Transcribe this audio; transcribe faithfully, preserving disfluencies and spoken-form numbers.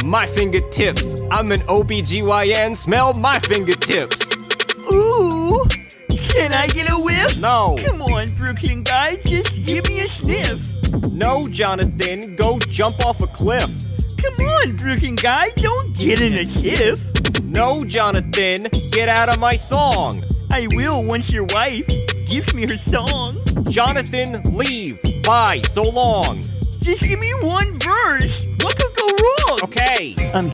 my fingertips. I'm an O B G Y N, smell my fingertips. Ooh, can I get a whiff? No. Come on, Brooklyn guy, just give me a sniff. No, Jonathan, go jump off a cliff. Come on, Brooklyn guy, don't get in a tiff. No, Jonathan, get out of my song. I will once your wife gives me her song. Jonathan, leave. Bye, so long. Just give me one verse. What could go wrong? Okay. I'm